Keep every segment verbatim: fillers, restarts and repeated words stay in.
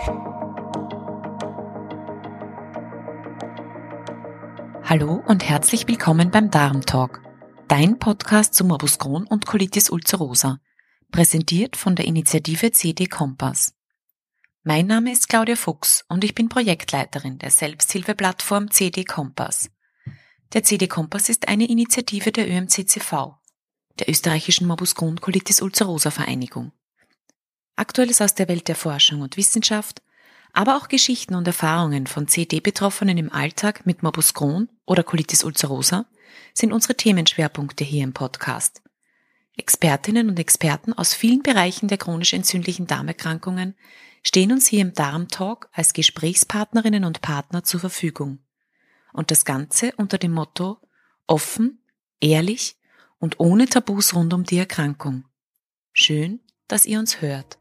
Hallo und herzlich willkommen beim Darmtalk, dein Podcast zu Morbus Crohn und Colitis ulcerosa, präsentiert von der Initiative C D Kompass. Mein Name ist Claudia Fuchs und ich bin Projektleiterin der Selbsthilfeplattform C D Kompass. Der C D Kompass ist eine Initiative der Ö M C C V, der österreichischen Morbus Crohn Colitis ulcerosa Vereinigung. Aktuelles aus der Welt der Forschung und Wissenschaft, aber auch Geschichten und Erfahrungen von C D-Betroffenen im Alltag mit Morbus Crohn oder Colitis ulcerosa sind unsere Themenschwerpunkte hier im Podcast. Expertinnen und Experten aus vielen Bereichen der chronisch entzündlichen Darmerkrankungen stehen uns hier im Darmtalk als Gesprächspartnerinnen und Partner zur Verfügung. Und das Ganze unter dem Motto offen, ehrlich und ohne Tabus rund um die Erkrankung. Schön, dass ihr uns hört.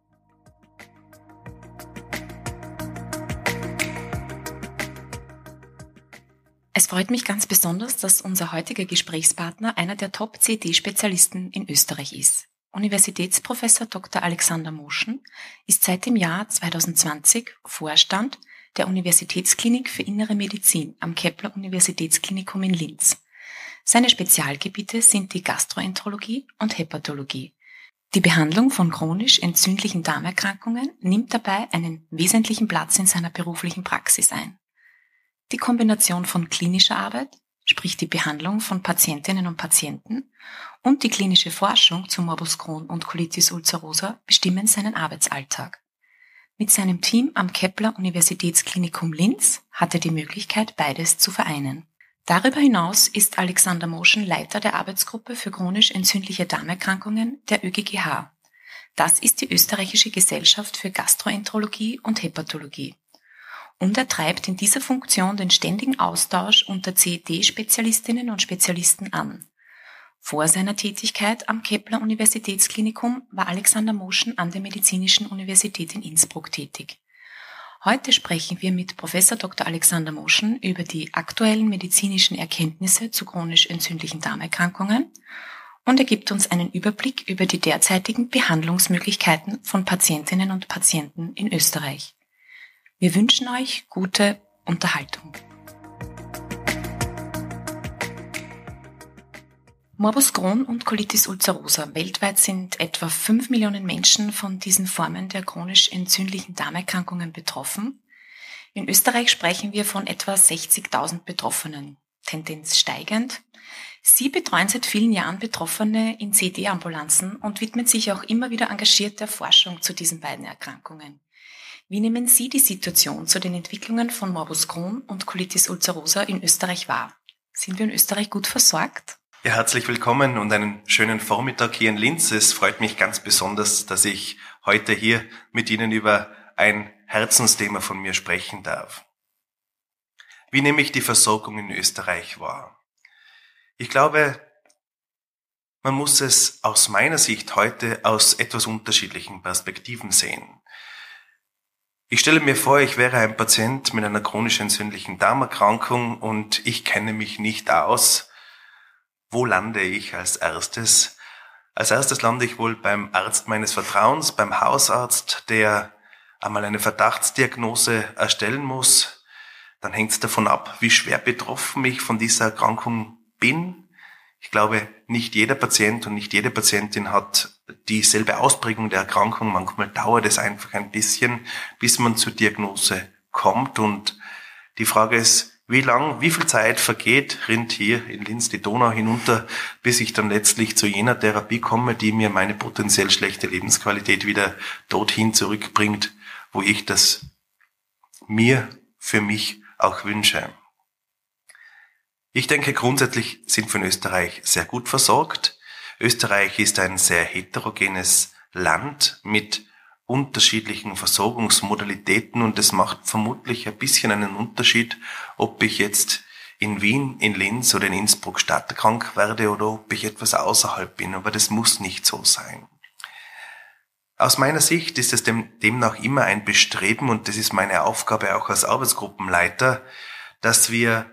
Es freut mich ganz besonders, dass unser heutiger Gesprächspartner einer der Top-C D-Spezialisten in Österreich ist. Universitätsprofessor Doktor Alexander Moschen ist seit dem Jahr zweitausendzwanzig Vorstand der Universitätsklinik für Innere Medizin am Kepler Universitätsklinikum in Linz. Seine Spezialgebiete sind die Gastroenterologie und Hepatologie. Die Behandlung von chronisch entzündlichen Darmerkrankungen nimmt dabei einen wesentlichen Platz in seiner beruflichen Praxis ein. Die Kombination von klinischer Arbeit, sprich die Behandlung von Patientinnen und Patienten, und die klinische Forschung zu Morbus Crohn und Colitis ulcerosa bestimmen seinen Arbeitsalltag. Mit seinem Team am Kepler Universitätsklinikum Linz hat er die Möglichkeit, beides zu vereinen. Darüber hinaus ist Alexander Moschen Leiter der Arbeitsgruppe für chronisch entzündliche Darmerkrankungen der Ö G G H. Das ist die Österreichische Gesellschaft für Gastroenterologie und Hepatologie. Und er treibt in dieser Funktion den ständigen Austausch unter C D-Spezialistinnen und Spezialisten an. Vor seiner Tätigkeit am Kepler Universitätsklinikum war Alexander Moschen an der Medizinischen Universität in Innsbruck tätig. Heute sprechen wir mit Professor Doktor Alexander Moschen über die aktuellen medizinischen Erkenntnisse zu chronisch entzündlichen Darmerkrankungen und er gibt uns einen Überblick über die derzeitigen Behandlungsmöglichkeiten von Patientinnen und Patienten in Österreich. Wir wünschen euch gute Unterhaltung. Morbus Crohn und Colitis ulcerosa. Weltweit sind etwa fünf Millionen Menschen von diesen Formen der chronisch entzündlichen Darmerkrankungen betroffen. In Österreich sprechen wir von etwa sechzigtausend Betroffenen, Tendenz steigend. Sie betreuen seit vielen Jahren Betroffene in C D-Ambulanzen und widmen sich auch immer wieder engagiert der Forschung zu diesen beiden Erkrankungen. Wie nehmen Sie die Situation zu den Entwicklungen von Morbus Crohn und Colitis ulcerosa in Österreich wahr? Sind wir in Österreich gut versorgt? Ja, herzlich willkommen und einen schönen Vormittag hier in Linz. Es freut mich ganz besonders, dass ich heute hier mit Ihnen über ein Herzensthema von mir sprechen darf. Wie nehme ich die Versorgung in Österreich wahr? Ich glaube, man muss es aus meiner Sicht heute aus etwas unterschiedlichen Perspektiven sehen. Ich stelle mir vor, ich wäre ein Patient mit einer chronisch entzündlichen Darmerkrankung und ich kenne mich nicht aus. Wo lande ich als erstes? Als erstes lande ich wohl beim Arzt meines Vertrauens, beim Hausarzt, der einmal eine Verdachtsdiagnose erstellen muss. Dann hängt es davon ab, wie schwer betroffen ich von dieser Erkrankung bin. Ich glaube, nicht jeder Patient und nicht jede Patientin hat dieselbe Ausprägung der Erkrankung. Manchmal dauert es einfach ein bisschen, bis man zur Diagnose kommt. Und die Frage ist, wie lang, wie viel Zeit vergeht, rinnt hier in Linz die Donau hinunter, bis ich dann letztlich zu jener Therapie komme, die mir meine potenziell schlechte Lebensqualität wieder dorthin zurückbringt, wo ich das mir für mich auch wünsche. Ich denke, grundsätzlich sind wir in Österreich sehr gut versorgt. Österreich ist ein sehr heterogenes Land mit unterschiedlichen Versorgungsmodalitäten und es macht vermutlich ein bisschen einen Unterschied, ob ich jetzt in Wien, in Linz oder in Innsbruck stadtkrank werde oder ob ich etwas außerhalb bin, aber das muss nicht so sein. Aus meiner Sicht ist es dem, demnach immer ein Bestreben, und das ist meine Aufgabe auch als Arbeitsgruppenleiter, dass wir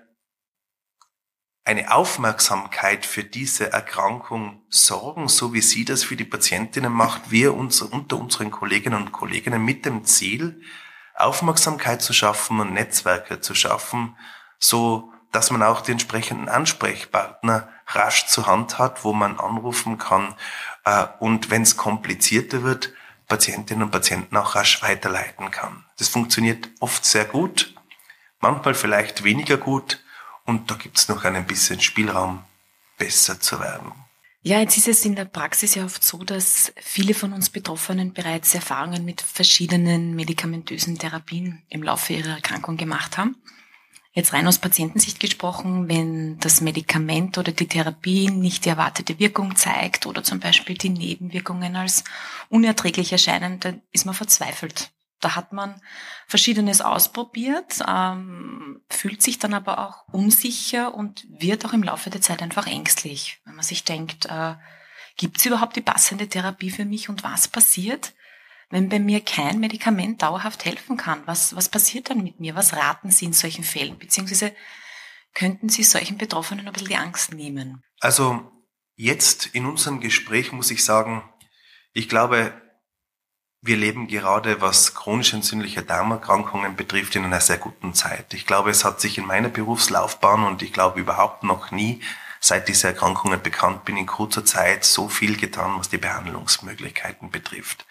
eine Aufmerksamkeit für diese Erkrankung sorgen, so wie sie das für die Patientinnen macht, wir uns unter unseren Kolleginnen und Kollegen mit dem Ziel, Aufmerksamkeit zu schaffen und Netzwerke zu schaffen, so dass man auch die entsprechenden Ansprechpartner rasch zur Hand hat, wo man anrufen kann und wenn es komplizierter wird, Patientinnen und Patienten auch rasch weiterleiten kann. Das funktioniert oft sehr gut, manchmal vielleicht weniger gut und da gibt es noch ein bisschen Spielraum, besser zu werden. Ja, jetzt ist es in der Praxis ja oft so, dass viele von uns Betroffenen bereits Erfahrungen mit verschiedenen medikamentösen Therapien im Laufe ihrer Erkrankung gemacht haben. Jetzt rein aus Patientensicht gesprochen, wenn das Medikament oder die Therapie nicht die erwartete Wirkung zeigt oder zum Beispiel die Nebenwirkungen als unerträglich erscheinen, dann ist man verzweifelt. Da hat man Verschiedenes ausprobiert, ähm, fühlt sich dann aber auch unsicher und wird auch im Laufe der Zeit einfach ängstlich, wenn man sich denkt, äh, gibt es überhaupt die passende Therapie für mich und was passiert, wenn bei mir kein Medikament dauerhaft helfen kann? Was, was passiert dann mit mir? Was raten Sie in solchen Fällen? Beziehungsweise könnten Sie solchen Betroffenen ein bisschen die Angst nehmen? Also jetzt in unserem Gespräch muss ich sagen, ich glaube, wir leben gerade, was chronisch entzündliche Darmerkrankungen betrifft, in einer sehr guten Zeit. Ich glaube, es hat sich in meiner Berufslaufbahn und ich glaube überhaupt noch nie, seit diese Erkrankungen bekannt bin, in kurzer Zeit so viel getan, was die Behandlungsmöglichkeiten betrifft.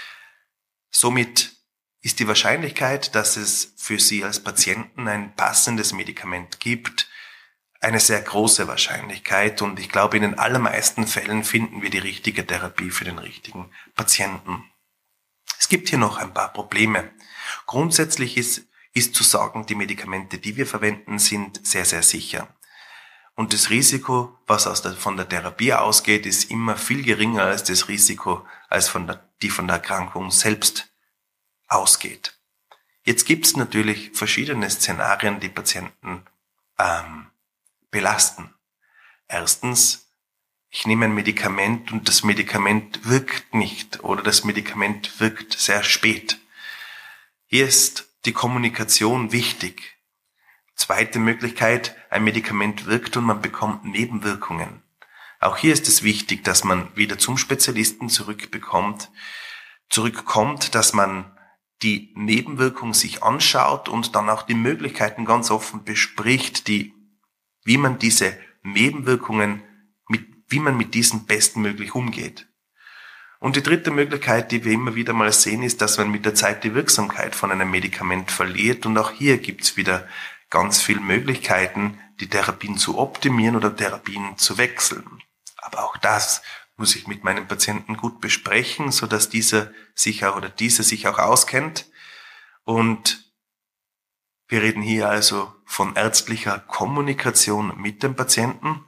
Somit ist die Wahrscheinlichkeit, dass es für Sie als Patienten ein passendes Medikament gibt, eine sehr große Wahrscheinlichkeit und ich glaube, in den allermeisten Fällen finden wir die richtige Therapie für den richtigen Patienten. Es gibt hier noch ein paar Probleme. Grundsätzlich ist, ist zu sagen, die Medikamente, die wir verwenden, sind sehr, sehr sicher. Und das Risiko, was aus der, von der Therapie ausgeht, ist immer viel geringer als das Risiko, als von der, die von der Erkrankung selbst ausgeht. Jetzt gibt es natürlich verschiedene Szenarien, die Patienten ähm, belasten. Erstens, ich nehme ein Medikament und das Medikament wirkt nicht oder das Medikament wirkt sehr spät. Hier ist die Kommunikation wichtig. Zweite Möglichkeit, ein Medikament wirkt und man bekommt Nebenwirkungen. Auch hier ist es wichtig, dass man wieder zum Spezialisten zurückbekommt, zurückkommt, dass man die Nebenwirkung sich anschaut und dann auch die Möglichkeiten ganz offen bespricht, die, wie man diese Nebenwirkungen mit wie man mit diesen bestmöglich umgeht. Und die dritte Möglichkeit, die wir immer wieder mal sehen, ist, dass man mit der Zeit die Wirksamkeit von einem Medikament verliert. Und auch hier gibt es wieder ganz viele Möglichkeiten, die Therapien zu optimieren oder Therapien zu wechseln. Aber auch das muss ich mit meinem Patienten gut besprechen, sodass dieser sich auch oder diese sich auch auskennt. Und wir reden hier also von ärztlicher Kommunikation mit dem Patienten.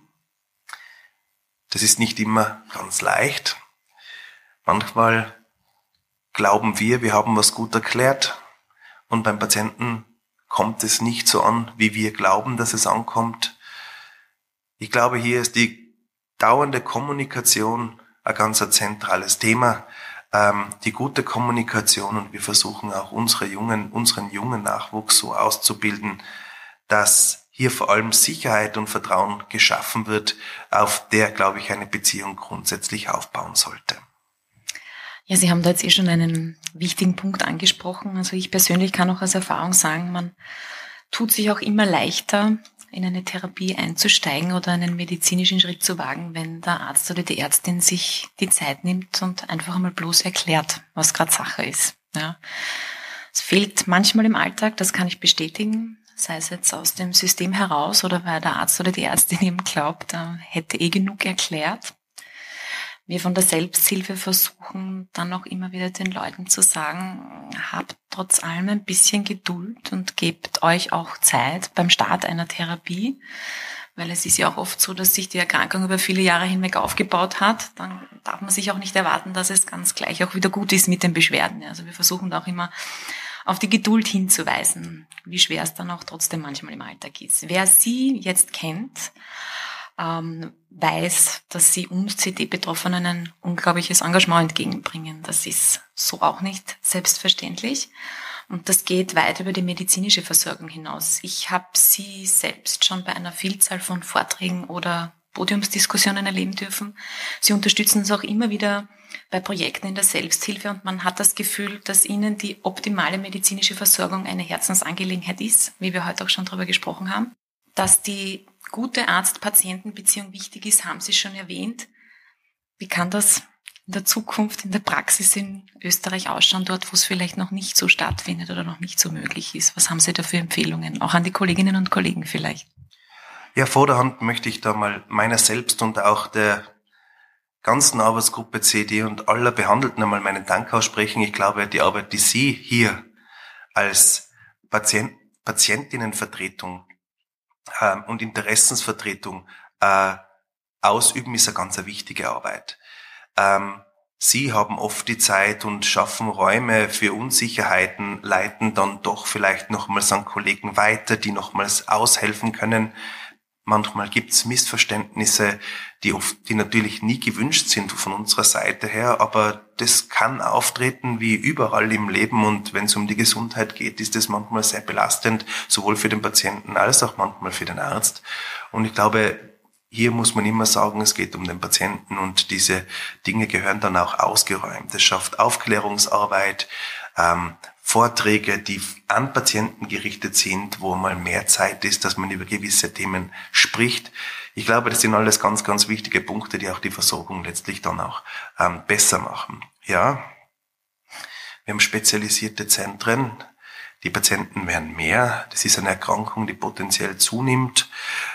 Das ist nicht immer ganz leicht. Manchmal glauben wir, wir haben was gut erklärt und beim Patienten kommt es nicht so an, wie wir glauben, dass es ankommt. Ich glaube, hier ist die dauernde Kommunikation ein ganz ein zentrales Thema. Ähm, die gute Kommunikation und wir versuchen auch unsere jungen, unseren jungen Nachwuchs so auszubilden, dass hier vor allem Sicherheit und Vertrauen geschaffen wird, auf der, glaube ich, eine Beziehung grundsätzlich aufbauen sollte. Ja, Sie haben da jetzt eh schon einen wichtigen Punkt angesprochen. Also ich persönlich kann auch aus Erfahrung sagen, man tut sich auch immer leichter, in eine Therapie einzusteigen oder einen medizinischen Schritt zu wagen, wenn der Arzt oder die Ärztin sich die Zeit nimmt und einfach einmal bloß erklärt, was gerade Sache ist. Ja. Es fehlt manchmal im Alltag, das kann ich bestätigen, sei es jetzt aus dem System heraus oder weil der Arzt oder die Ärztin eben glaubt, er hätte eh genug erklärt. Wir von der Selbsthilfe versuchen dann auch immer wieder den Leuten zu sagen, habt trotz allem ein bisschen Geduld und gebt euch auch Zeit beim Start einer Therapie, weil es ist ja auch oft so, dass sich die Erkrankung über viele Jahre hinweg aufgebaut hat. Dann darf man sich auch nicht erwarten, dass es ganz gleich auch wieder gut ist mit den Beschwerden. Also wir versuchen da auch immer auf die Geduld hinzuweisen, wie schwer es dann auch trotzdem manchmal im Alltag ist. Wer Sie jetzt kennt, ähm, weiß, dass Sie uns C D-Betroffenen ein unglaubliches Engagement entgegenbringen. Das ist so auch nicht selbstverständlich. Und das geht weit über die medizinische Versorgung hinaus. Ich habe Sie selbst schon bei einer Vielzahl von Vorträgen oder Podiumsdiskussionen erleben dürfen. Sie unterstützen uns auch immer wieder bei Projekten in der Selbsthilfe und man hat das Gefühl, dass Ihnen die optimale medizinische Versorgung eine Herzensangelegenheit ist, wie wir heute auch schon darüber gesprochen haben. Dass die gute Arzt-Patienten-Beziehung wichtig ist, haben Sie schon erwähnt. Wie kann das in der Zukunft, in der Praxis in Österreich ausschauen, dort, wo es vielleicht noch nicht so stattfindet oder noch nicht so möglich ist? Was haben Sie da für Empfehlungen? Auch an die Kolleginnen und Kollegen vielleicht. Ja, vorderhand möchte ich da mal meiner selbst und auch der ganzen Arbeitsgruppe C D und aller Behandelten einmal meinen Dank aussprechen. Ich glaube, die Arbeit, die Sie hier als Patient, Patientinnenvertretung äh, und Interessensvertretung äh, ausüben, ist eine ganz eine wichtige Arbeit. Ähm, Sie haben oft die Zeit und schaffen Räume für Unsicherheiten, leiten dann doch vielleicht nochmals an Kollegen weiter, die nochmals aushelfen können. Manchmal gibt's Missverständnisse, die oft, die natürlich nie gewünscht sind von unserer Seite her, aber das kann auftreten wie überall im Leben und wenn es um die Gesundheit geht, ist das manchmal sehr belastend, sowohl für den Patienten als auch manchmal für den Arzt. Und ich glaube, hier muss man immer sagen, es geht um den Patienten und diese Dinge gehören dann auch ausgeräumt. Es schafft Aufklärungsarbeit, ähm, Vorträge, die an Patienten gerichtet sind, wo mal mehr Zeit ist, dass man über gewisse Themen spricht. Ich glaube, das sind alles ganz, ganz wichtige Punkte, die auch die Versorgung letztlich dann auch ähm, besser machen. Ja, wir haben spezialisierte Zentren. Die Patienten werden mehr. Das ist eine Erkrankung, die potenziell zunimmt.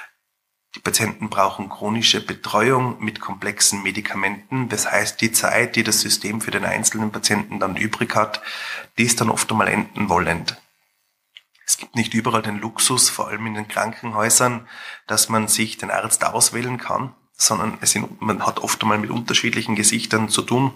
Die Patienten brauchen chronische Betreuung mit komplexen Medikamenten. Das heißt, die Zeit, die das System für den einzelnen Patienten dann übrig hat, die ist dann oft einmal enden wollend. Es gibt nicht überall den Luxus, vor allem in den Krankenhäusern, dass man sich den Arzt auswählen kann, sondern es sind, man hat oft einmal mit unterschiedlichen Gesichtern zu tun.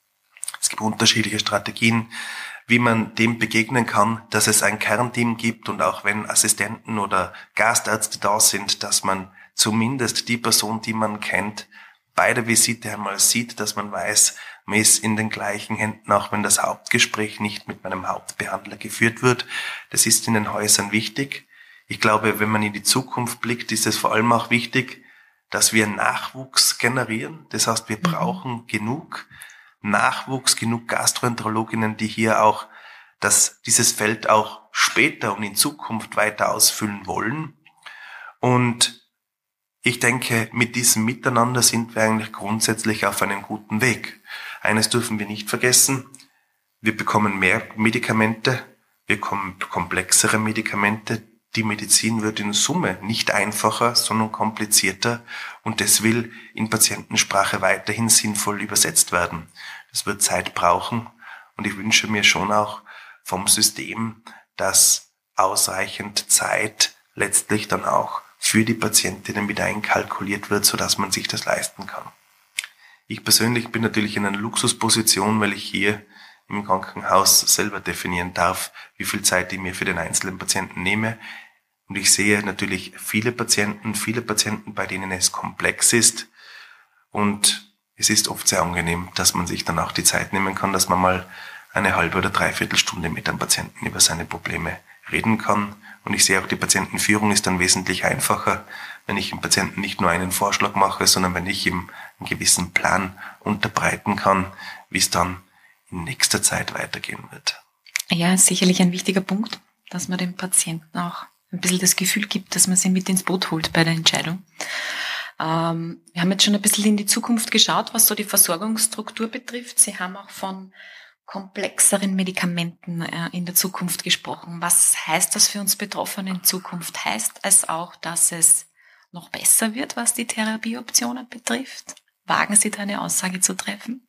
Es gibt unterschiedliche Strategien, wie man dem begegnen kann, dass es ein Kernteam gibt und auch wenn Assistenten oder Gastärzte da sind, dass man zumindest die Person, die man kennt, bei der Visite einmal sieht, dass man weiß, man ist in den gleichen Händen, auch wenn das Hauptgespräch nicht mit meinem Hauptbehandler geführt wird. Das ist in den Häusern wichtig. Ich glaube, wenn man in die Zukunft blickt, ist es vor allem auch wichtig, dass wir Nachwuchs generieren. Das heißt, wir brauchen genug Nachwuchs, genug Gastroenterologinnen, die hier auch das, dieses Feld auch später und in Zukunft weiter ausfüllen wollen. Und ich denke, mit diesem Miteinander sind wir eigentlich grundsätzlich auf einem guten Weg. Eines dürfen wir nicht vergessen. Wir bekommen mehr Medikamente, wir bekommen komplexere Medikamente. Die Medizin wird in Summe nicht einfacher, sondern komplizierter und das will in Patientensprache weiterhin sinnvoll übersetzt werden. Das wird Zeit brauchen und ich wünsche mir schon auch vom System, dass ausreichend Zeit letztlich dann auch für die Patientinnen mit einkalkuliert wird, sodass man sich das leisten kann. Ich persönlich bin natürlich in einer Luxusposition, weil ich hier im Krankenhaus selber definieren darf, wie viel Zeit ich mir für den einzelnen Patienten nehme. Und ich sehe natürlich viele Patienten, viele Patienten, bei denen es komplex ist. Und es ist oft sehr angenehm, dass man sich dann auch die Zeit nehmen kann, dass man mal eine halbe oder dreiviertel Stunde mit einem Patienten über seine Probleme reden kann. Und ich sehe auch, die Patientenführung ist dann wesentlich einfacher, wenn ich dem Patienten nicht nur einen Vorschlag mache, sondern wenn ich ihm einen gewissen Plan unterbreiten kann, wie es dann in nächster Zeit weitergehen wird. Ja, ist sicherlich ein wichtiger Punkt, dass man dem Patienten auch ein bisschen das Gefühl gibt, dass man sie mit ins Boot holt bei der Entscheidung. Ähm, wir haben jetzt schon ein bisschen in die Zukunft geschaut, was so die Versorgungsstruktur betrifft. Sie haben auch von komplexeren Medikamenten äh, in der Zukunft gesprochen. Was heißt das für uns Betroffene in Zukunft? Heißt es auch, dass es noch besser wird, was die Therapieoptionen betrifft? Wagen Sie da eine Aussage zu treffen?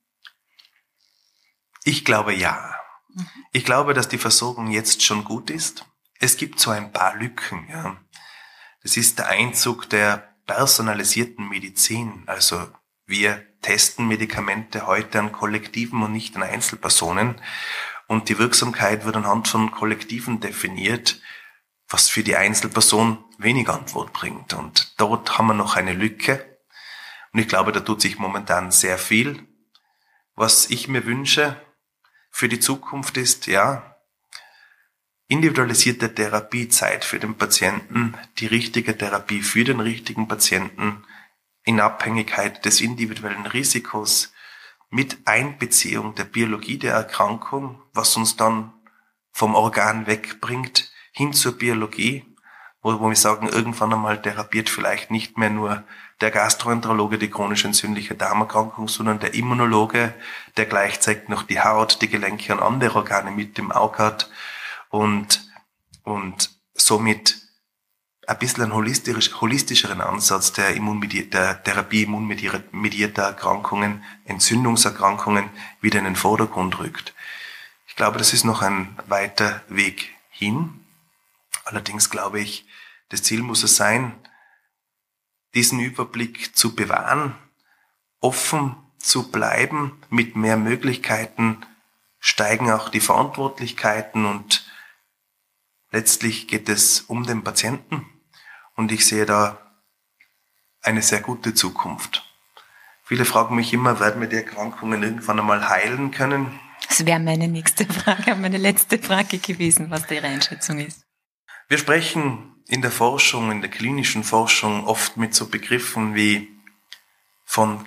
Ich glaube ja. Mhm. Ich glaube, dass die Versorgung jetzt schon gut ist. Es gibt so ein paar Lücken. Ja. Das ist der Einzug der personalisierten Medizin. Also wir testen Medikamente heute an Kollektiven und nicht an Einzelpersonen. Und die Wirksamkeit wird anhand von Kollektiven definiert, was für die Einzelperson wenig Antwort bringt. Und dort haben wir noch eine Lücke. Und ich glaube, da tut sich momentan sehr viel. Was ich mir wünsche für die Zukunft ist, ja, individualisierte Therapiezeit für den Patienten, die richtige Therapie für den richtigen Patienten in Abhängigkeit des individuellen Risikos mit Einbeziehung der Biologie der Erkrankung, was uns dann vom Organ wegbringt, hin zur Biologie, wo, wo wir sagen, irgendwann einmal therapiert vielleicht nicht mehr nur der Gastroenterologe die chronisch entzündliche Darmerkrankung, sondern der Immunologe, der gleichzeitig noch die Haut, die Gelenke und andere Organe mit im Auge hat und, und somit ein bisschen einen holistisch, holistischeren Ansatz der, Immunmedi- der Therapie immunmedierter Erkrankungen, Entzündungserkrankungen wieder in den Vordergrund rückt. Ich glaube, das ist noch ein weiter Weg hin. Allerdings glaube ich, das Ziel muss es sein, diesen Überblick zu bewahren, offen zu bleiben. Mit mehr Möglichkeiten steigen auch die Verantwortlichkeiten und letztlich geht es um den Patienten und ich sehe da eine sehr gute Zukunft. Viele fragen mich immer, werden wir die Erkrankungen irgendwann einmal heilen können? Das wäre meine nächste Frage, meine letzte Frage gewesen, was Ihre Einschätzung ist. Wir sprechen in der Forschung, in der klinischen Forschung oft mit so Begriffen wie von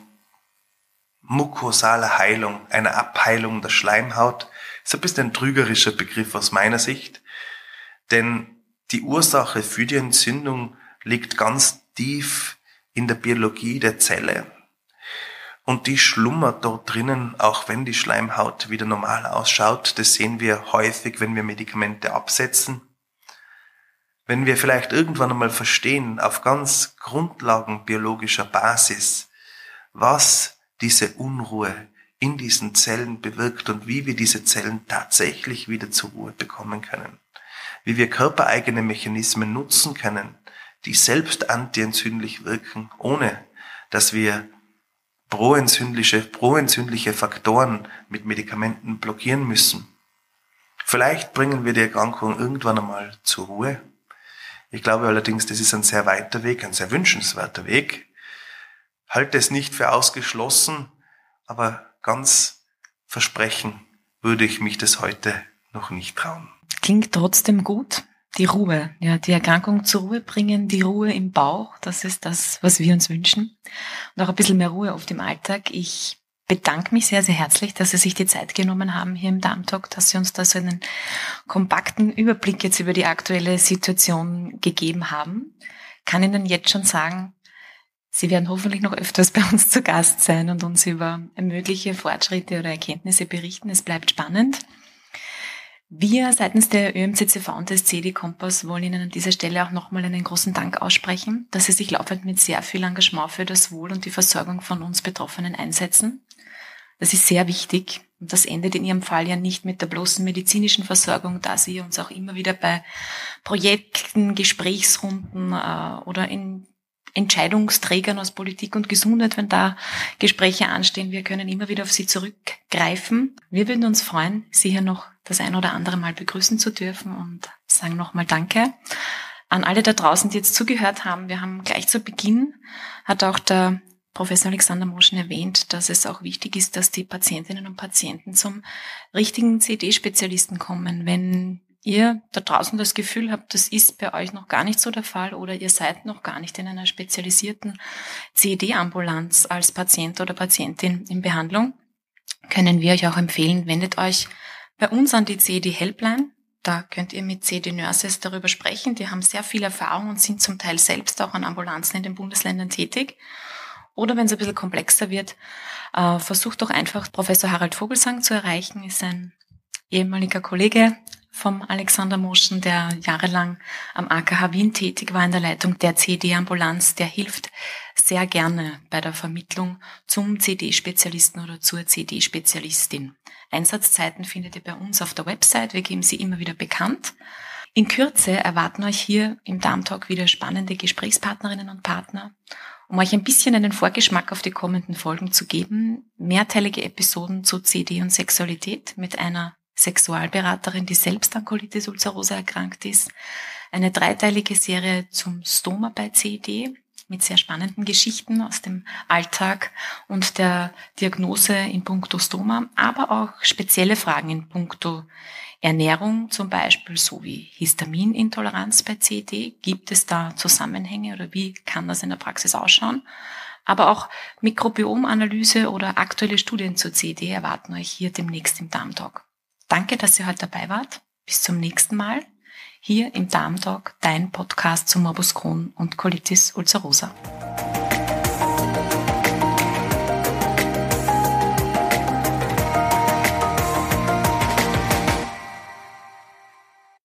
mukosaler Heilung, einer Abheilung der Schleimhaut. Das ist ein bisschen ein trügerischer Begriff aus meiner Sicht, denn die Ursache für die Entzündung liegt ganz tief in der Biologie der Zelle. Und die schlummert dort drinnen, auch wenn die Schleimhaut wieder normal ausschaut. Das sehen wir häufig, wenn wir Medikamente absetzen. Wenn wir vielleicht irgendwann einmal verstehen, auf ganz grundlagenbiologischer Basis, was diese Unruhe in diesen Zellen bewirkt und wie wir diese Zellen tatsächlich wieder zur Ruhe bekommen können, wie wir körpereigene Mechanismen nutzen können, die selbst antientzündlich wirken, ohne dass wir proentzündliche, proentzündliche Faktoren mit Medikamenten blockieren müssen. Vielleicht bringen wir die Erkrankung irgendwann einmal zur Ruhe. Ich glaube allerdings, das ist ein sehr weiter Weg, ein sehr wünschenswerter Weg. Halte es nicht für ausgeschlossen, aber ganz versprechen würde ich mich das heute noch nicht trauen. Klingt trotzdem gut. Die Ruhe, ja, die Erkrankung zur Ruhe bringen, die Ruhe im Bauch, das ist das, was wir uns wünschen. Und auch ein bisschen mehr Ruhe oft im Alltag. Ich bedanke mich sehr, sehr herzlich, dass Sie sich die Zeit genommen haben hier im Darmtalk, dass Sie uns da so einen kompakten Überblick jetzt über die aktuelle Situation gegeben haben. Kann Ihnen jetzt schon sagen, Sie werden hoffentlich noch öfters bei uns zu Gast sein und uns über mögliche Fortschritte oder Erkenntnisse berichten. Es bleibt spannend. Wir seitens der Ö M C C V und des C D Kompass wollen Ihnen an dieser Stelle auch nochmal einen großen Dank aussprechen, dass Sie sich laufend mit sehr viel Engagement für das Wohl und die Versorgung von uns Betroffenen einsetzen. Das ist sehr wichtig und das endet in Ihrem Fall ja nicht mit der bloßen medizinischen Versorgung, da Sie uns auch immer wieder bei Projekten, Gesprächsrunden äh, oder in Entscheidungsträgern aus Politik und Gesundheit, wenn da Gespräche anstehen. Wir können immer wieder auf Sie zurückgreifen. Wir würden uns freuen, Sie hier noch das ein oder andere Mal begrüßen zu dürfen und sagen nochmal Danke an alle da draußen, die jetzt zugehört haben. Wir haben gleich zu Beginn, hat auch der Professor Alexander Moschen erwähnt, dass es auch wichtig ist, dass die Patientinnen und Patienten zum richtigen C D-Spezialisten kommen. Wenn ihr da draußen das Gefühl habt, das ist bei euch noch gar nicht so der Fall oder ihr seid noch gar nicht in einer spezialisierten C D-Ambulanz als Patient oder Patientin in Behandlung, können wir euch auch empfehlen, wendet euch bei uns an die C D-Helpline. Da könnt ihr mit C D-Nurses darüber sprechen. Die haben sehr viel Erfahrung und sind zum Teil selbst auch an Ambulanzen in den Bundesländern tätig. Oder wenn es ein bisschen komplexer wird, äh, versucht doch einfach Professor Harald Vogelsang zu erreichen, ist ein ehemaliger Kollege vom Alexander Moschen, der jahrelang am A K H Wien tätig war in der Leitung der C D-Ambulanz. Der hilft sehr gerne bei der Vermittlung zum C D-Spezialisten oder zur C D-Spezialistin. Einsatzzeiten findet ihr bei uns auf der Website. Wir geben sie immer wieder bekannt. In Kürze erwarten euch hier im Darmtalk wieder spannende Gesprächspartnerinnen und Partner. Um euch ein bisschen einen Vorgeschmack auf die kommenden Folgen zu geben, mehrteilige Episoden zu C D und Sexualität mit einer Sexualberaterin, die selbst an Colitis ulcerosa erkrankt ist. Eine dreiteilige Serie zum Stoma bei C D mit sehr spannenden Geschichten aus dem Alltag und der Diagnose in puncto Stoma, aber auch spezielle Fragen in puncto Ernährung zum Beispiel, sowie Histaminintoleranz bei C D. Gibt es da Zusammenhänge oder wie kann das in der Praxis ausschauen? Aber auch Mikrobiomanalyse oder aktuelle Studien zur C E D erwarten euch hier demnächst im Darmtalk. Danke, dass ihr heute dabei wart. Bis zum nächsten Mal. Hier im Darmtalk, dein Podcast zu Morbus Crohn und Colitis ulcerosa.